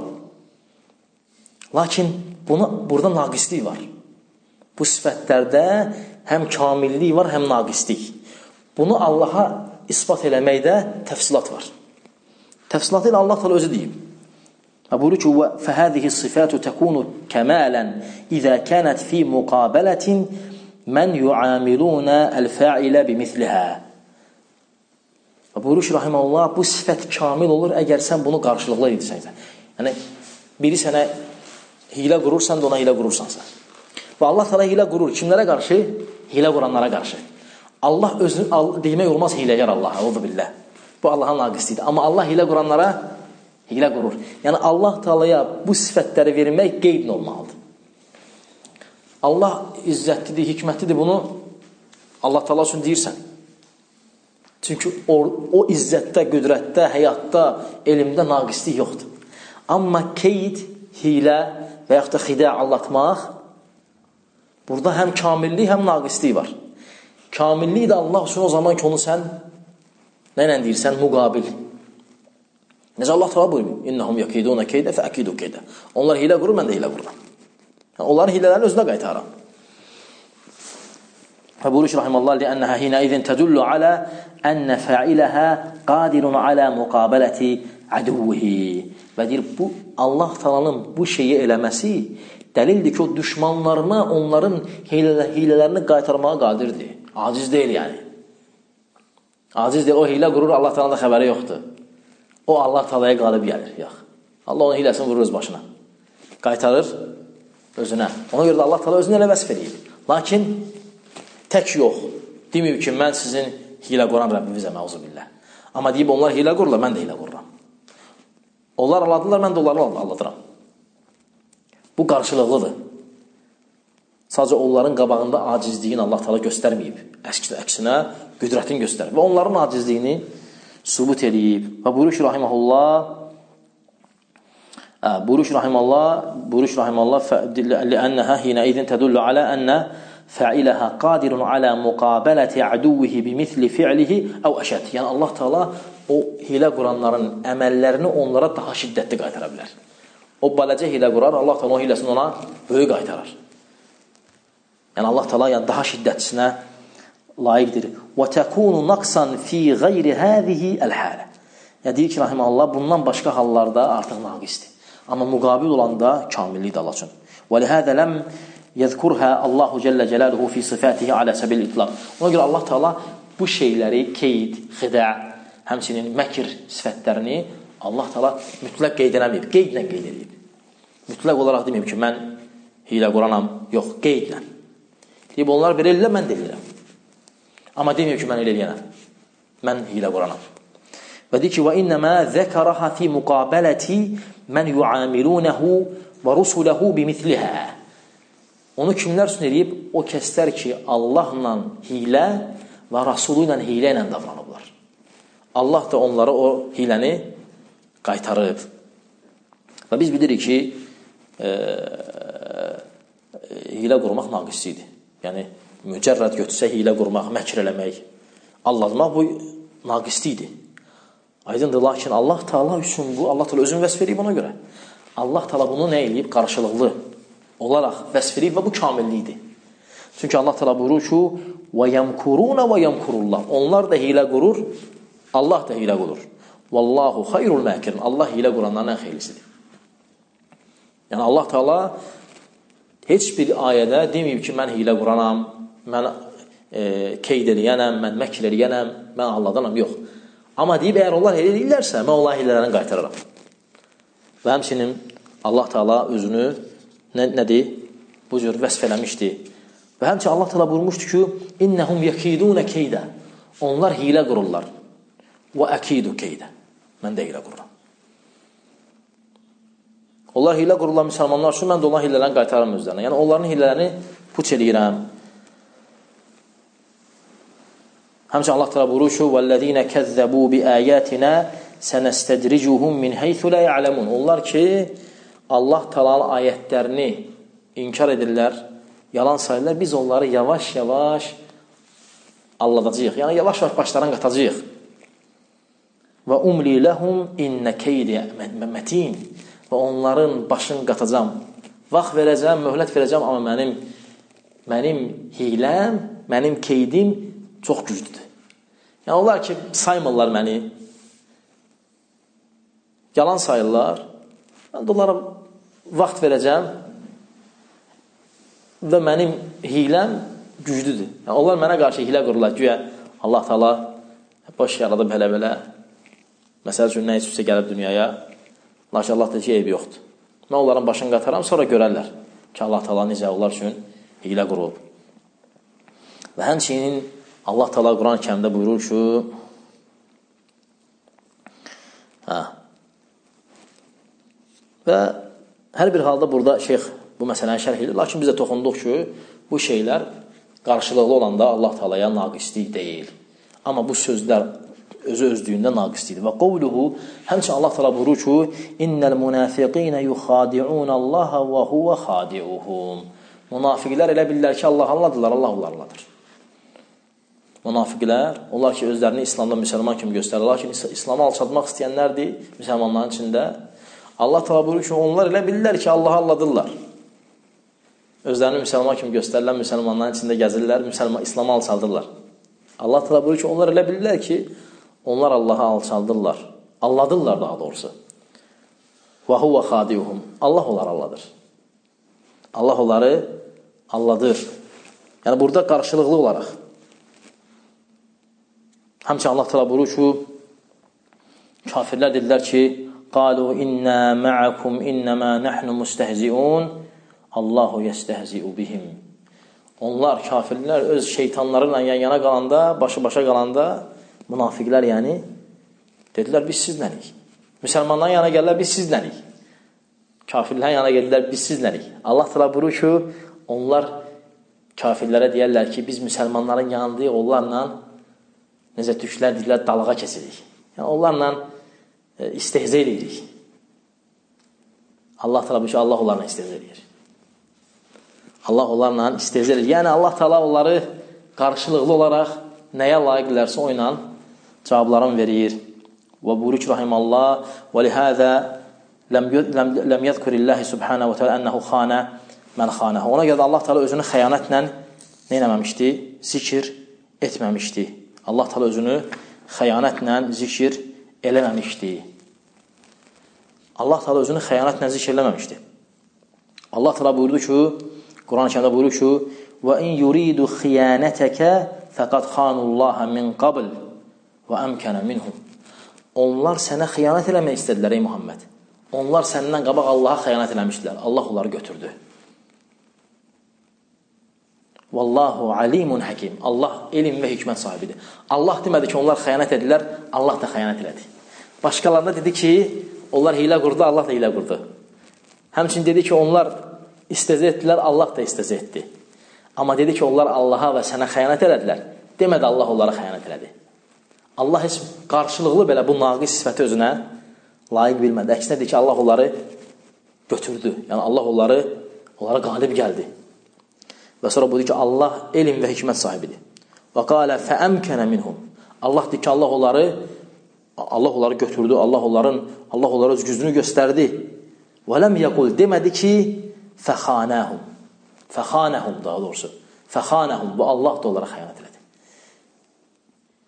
Lakin buna, burada naqislik var. Bu sifətlərdə həm kamillik var, həm naqislik. Bunu Allaha ispat eləməkdə təfsilat var. Təfsilatı ilə Allah Teala özü deyib. Buyurur ki, فَهَذِهِ الصِّفَاتُ تَكُونُ كَمَالًا إِذَا كَانَتْ فِي مُقَابَلَةٍ مَنْ يُعَامِلُونَ الْفَاعِلَ بِمِثْلِهَا. Buyurur ki, rahiməllah, bu sifət kamil olur əgər sən bunu qarşılıqla edirsən. Yəni, biri sənə hilə qurur, sən də ona hilə qurursansa. Və Allah Teala hilə qurur. Kimlərə qarşı? Hilə quranlara qarşı. Allah özünü demək olmaz hiləgər Allah. Əuzu billah. Bu Allahın naqisliyidir. Amma Allah hilə quranlara hilə qurur. Yəni Allah Teala'ya bu sifətləri vermək qeydin olmalıdır. Allah izzətlidir, hikmətlidir. Bunu Allah Teala üçün deyirsən. Çünki o, o izzətdə, qüdrətdə, həyatda, elmdə naqislik yoxdur. Amma qeyd, hilə və yaxud da xidə allatmaq, burada həm kamillik, həm naqislik var. Kamillik də Allah üçün o zaman ki, onu sən nə ilə deyirsən? Müqabil. Necə Allah Teala buyurur? İnnəhum yakiduna keydə fəəkidu keydə. Onlar hilə qurur, mən də hilə qururam. Yəni, onların hilələrini özünə qaytaram. Və buyurur ki, rahimallah, li'annəhə hinə izin tədullu alə ənnə fəiləhə qadirun alə müqabələti əduvvihi. Və deyir, bu Allah Teala'nın bu şeyi eləməsi dəlildir ki, o düşmanlarına onların hilə, hilələrini qaytarmağa qadirdir. Aciz deyil yəni. Aciz deyil, o hilə qurur, Allah Teala'nın da xəbəri yoxdur. O Allah Teala'ya qalib gəlir. Yox. Allah onun hiləsini vurur öz başına. Qaytarır özünə. Ona görə də Allah Teala özünü elə vəsf edir. Lakin tək yox. Deməyib ki, mən sizin hilə quran Rəbbimizəm, əuzu billah. Amma deyib, onlar hilə qururlar, mən də hilə qururam. Onlar alladılar, mən də onları alladıram. Bu qarşılıqlıdır. Sadəcə onların qabağında acizliyin Allah Teala göstərməyib. Əksinə qüdrətin göstərib. Və onların acizliyini sübut edib. Və buyuruş rahiməhullah buyuruş rahiməllah buyuruş rahiməllah li'annəhə hinə izin tədullu alə ənə fəiləhə qadirun alə müqabələti əduvvihi bimithli fi'lihi əv əşət. Yəni Allah Teala o hilə quranların əməllərini onlara daha şiddətli qaytara bilər. O balacə hilə qurar, Allah Teala o hiləsini ona böyük qaytarar. Yəni Allah Teala yəni daha şiddətlisinə layiqdir. Və təkunu naqsan fi qeyri həzihi əl-hələ. Yəni deyir ki, rahiməllah, bundan başqa hallarda artıq naqisdir. Amma müqabil olanda kamillikdir Allah üçün. Və lihədə ləm yəzkurhə Allahu cəllə cəlaluhu fi sifətihi alə səbil itlaq. Ona görə Allah Teala bu şeyləri, qeyd, xidə, həmçinin məkir sifətlərini Allah Teala mütləq qeyd eləməyib, qeydlə qeyd edib. Mütləq olaraq deməyib ki, mən hilə quranam, yox, qeydlə. Deyib, onlar belə eləyirlər, mən də eləyirəm. Amma deməyib ki, mən elə eləyənəm, mən hilə quranam. Və deyir ki, وَإِنَّمَا ذَكَرَهَا فِي مُقَابَلَةِ مَنْ يُعَامِلُونَهُ وَرُسُلَهُ بِمِثْلِهَا. Onu kimlər üçün eləyib? O kəslər ki, Allahla hilə və Rasulü ilə hilə ilə davranıblar. Allah da onlara o hiləni qaytarıb. Və biz bilirik ki, e, hilə qurmaq naqislidir. Yəni, mücərrəd götürsə hilə qurmaq, məkr eləmək, allatmaq bu naqislidir. Aydındır, lakin Allah Teala üçün bu, Allah Teala özünü vəsf edib ona görə. Allah Teala bunu nə eləyib? Qarşılıqlı olaraq vəsf edib və bu kamillikdir. Çünki Allah Teala buyurur ki, وَيَمْكُرُونَ وَيَمْكُرُ اللّٰهِ. Onlar da hilə qurur, Allah da hilə qurur. Vallahu xayrul məkirin. Allah hilə quranların ən xeyirlisidir. Yəni Allah Teala heç bir ayədə deməyib ki, mən hilə quranam, mən e, keyd eləyənəm, mən məkr eləyənəm, mən alladanam, yox. Amma deyib, əgər onlar hilə eləyirlərsə, mən onların hilələrini qaytararam. Və həmçinin Allah Teala özünü nə, nədir? Bu cür vəsf eləmişdir. Və həmçinin Allah Teala buyurmuşdur ki, innəhum yəkidunə keydə. Onlar hilə qururlar. Və əkidu keydə. Mən də hilə qururam. Onlar hilə qururlar müsəlmanlar üçün, mən də onların hilələrini qaytarım özlərinə. Yəni, onların hilələrini puç eləyirəm. Həmçə Allah təala buyurur ki, وَالَّذِينَ كَذَّبُوا بِآيَاتِنَا سَنَسْتَدْرِجُهُمْ مِنْ حَيْثُ لَا يَعْلَمُونَ. Onlar ki, Allah təala ayətlərini inkar edirlər, yalan sayırlar, biz onları yavaş-yavaş alladacağıq. Yəni, yavaş-yavaş başlarına qatacağıq. Və umli ləhum innə keydi mətin. Və onların başını qatacam. Vaxt verəcəm, möhlət verəcəm, amma mənim mənim hiləm, mənim keydim çox güclüdür. Yəni, onlar ki, saymırlar məni, yalan sayırlar, mən də onlara vaxt verəcəm və mənim hiləm güclüdür. Yəni, onlar mənə qarşı hilə qururlar, güya Allah Teala boş yaradıb hələ-belə. Məsəl üçün, nə üçsə gəlib dünyaya, lakin Allah deyir ki, eybi yoxdur. Mən onların başını qataram, sonra görərlər ki, Allah Teala necə onlar üçün hilə qurub. Və həmçinin Allah Teala Quran-ı Kərimdə buyurur ki, hə, və hər bir halda burada şeyx bu məsələni şərh edir, lakin biz də toxunduq ki, bu şeylər qarşılıqlı olanda Allah Teala'ya naqislik deyil. Amma bu sözlər özü özlüyündə naqislidir. Və qovluhu, həmçin Allah təala buyurur ki, innəl münafiqinə yuxadi'unallaha və huvə xadi'uhum. Münafiqlər elə bilirlər ki, Allah Allah'dırlar, Allah onlarladır. Münafiqlər, onlar ki, özlərini İslamda müsəlman kimi göstərir, lakin İslam'a alçatmaq istəyənlərdir müsəlmanların içində. Allah təala buyurur ki, onlar elə bilirlər ki, Allah Allah'dırlar. Özlərini müsəlman kimi göstərirlər, müsəlmanların içində gəzirlər, İslam'a alçaldırlar. Allah təala buyurur ki, onlar elə bilirlər ki, onlar Allah'a alçaldırlar. Alladırlar daha doğrusu. Və huvə xadiuhum. Allah onları alladır. Allah onları alladır. Yəni, burada qarşılıqlı olaraq. Həmçə Allah təala buyurur ki, kafirlər dedilər ki, qalu inna ma'akum innama nahnu mustehzi'un. Allahu yestehzi'u bihim. Onlar kafirlər öz şeytanlarıyla yan-yana qalanda, başı-başa qalanda münafiqlər yəni dedilər, biz sizlənik. Müsəlmanların yana gəlirlər, biz sizlənik. Kafirlərin yana gəlirlər, biz sizlənik. Allah təala buyurur ki, onlar kafirlərə deyərlər ki, biz müsəlmanların yanındayıq, onlarla necə türklər deyirlər, dalğa kəsirik. Yəni, onlarla e, istehza edirik. Allah təala buyurur ki, Allah onlarla istehza edir. Allah onlarla istehza edir. Yəni, Allah təala onları qarşılıqlı olaraq nəyə layiqlərsə o ilə cavablarını verir. Və buyurur ki, rahimallah, və lihəzə ləm yədkurillahi subhanə və teala ənəhu xanə mən xanəhu. Ona görə də Allah təala özünü xəyanətlə neynəməmişdi? Zikir etməmişdi. Allah təala özünü xəyanətlə zikir eləməmişdi. Allah təala özünü xəyanətlə zikir eləməmişdi. Allah təala buyurdu ki, Quran-ı Kərimdə buyurur ki, və in yuridu xiyanətəkə fəqad xanullaha min qabl və əmkənə minhum. Onlar sənə xiyanət eləmək istədilər, ey Muhammed. Onlar səndən qabaq Allaha xiyanət eləmişdilər. Allah onları götürdü. Vallahu alimun hakim. Allah elm və hikmət sahibidir. Allah demədi ki, onlar xiyanət edilər, Allah da xiyanət elədi. Başqalarında dedi ki, onlar hilə qurdu, Allah da hilə qurdu. Həmçin dedi ki, onlar istezə etdilər, Allah da istezə etdi. Amma dedi ki, onlar Allaha və sənə xəyanət elədilər. Demədi, Allah onlara xəyanət elədi. Allah heç qarşılıqlı belə bu naqis sifəti özünə layiq bilmədi. Əksinə deyir ki, Allah onları götürdü. Yəni, Allah onları, onlara qalib gəldi. Və sonra bu deyir ki, Allah elm və hikmət sahibidir. Və qalə fəəmkənə minhum. Allah deyir ki, Allah onları, Allah onları götürdü. Allah onların, Allah onlara öz gücünü göstərdi. Və ləm yəqul demədi ki, fəxanəhum. Fəxanəhum daha doğrusu. Fəxanəhum. Bu Allah da onlara xəyanət elədi.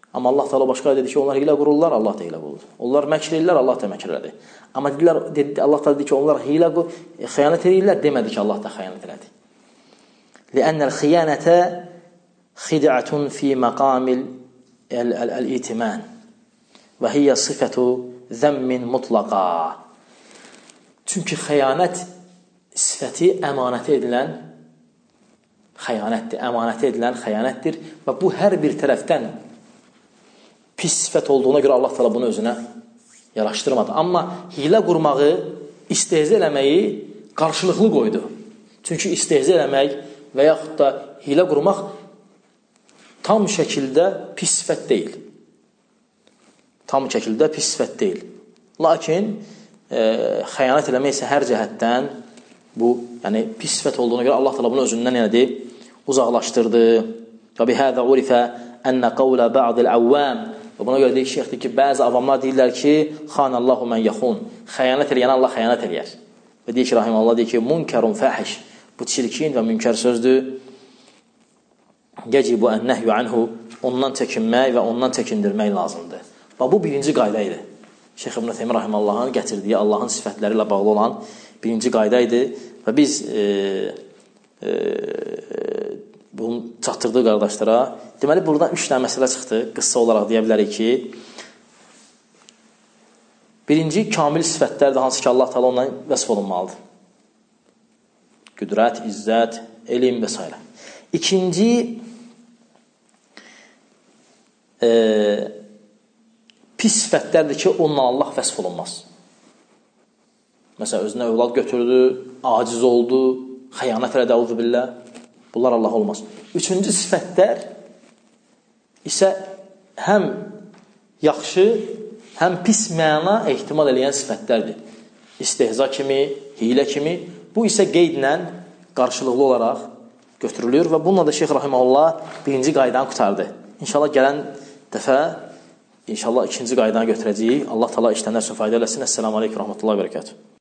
Amma Allah Teala başqa dedi ki, onlar hilə qururlar, Allah da hilə qurur. Onlar məkr edirlər, Allah da məkr elədi. Amma dedilər, dedi, Allah Teala dedi ki, onlar hilə qurur, xəyanət edirlər, demədi ki, Allah da xəyanət elədi. Li'annəl xiyanətə xid'atun fi məqamil el-itiman və hiyyə sifətu zəmmin mutlaqa. Çünki xəyanət sifəti əmanətə edilən xəyanətdir, əmanətə edilən xəyanətdir və bu hər bir tərəfdən pis sifət olduğuna görə Allah Teala bunu özünə yaraşdırmadı. Amma hilə qurmağı, istehza eləməyi qarşılıqlı qoydu. Çünki istehza eləmək və yaxud da hilə qurmaq tam şəkildə pis sifət deyil. Tam şəkildə pis sifət deyil. Lakin e, xəyanət eləmək isə hər cəhətdən bu, yəni pis sifət olduğuna görə Allah Teala bunu özündən elədi, uzaqlaşdırdı. Və bihədə urifə ənə qavlə ba'dil avvam. Və buna görə deyik şeyxdir ki, bəzi avamlar deyirlər ki, xanallahu mən yaxun. Xəyanət eləyən Allah xəyanət eləyər. Və deyir ki, rahiməllah deyir ki, munkərun fəhiş. Bu çirkin və münkər sözdür. Yəcibu ən-nəhyü anhu. Ondan çəkinmək və ondan çəkindirmək lazımdır. Və bu birinci qayda idi. Şeyx İbn Teymiyyə rahiməhəllahın gətirdiyi Allahın sifətləri ilə bağlı olan birinci qayda idi. Və biz e, e, bunu çatdırdığı qardaşlara. Deməli, buradan üç dənə məsələ çıxdı. Qıssa olaraq deyə bilərik ki, birinci, kamil sifətlərdir, hansı ki, Allah Teala ondan vəsf olunmalıdır. Qüdrət, izzət, elm və s. İkinci, e, pis sifətlərdir ki, onunla Allah vəsf olunmaz. Məsələn, özünə övlad götürdü, aciz oldu, xəyanət elədi, əuzu billah. Bunlar Allah olmaz. Üçüncü sifətlər isə həm yaxşı, həm pis məna ehtimal eləyən sifətlərdir. İstehza kimi, hilə kimi. Bu isə qeydlə qarşılıqlı olaraq götürülür və bununla da Şeyx Rahiməhullah birinci qaydanı qutardı. İnşallah gələn dəfə inşallah ikinci qaydanı götürəcəyik. Allah Teala işlənlər üçün fayda eləsin. Esselamu aleykum, rahmetullahi və bərəkatuhu.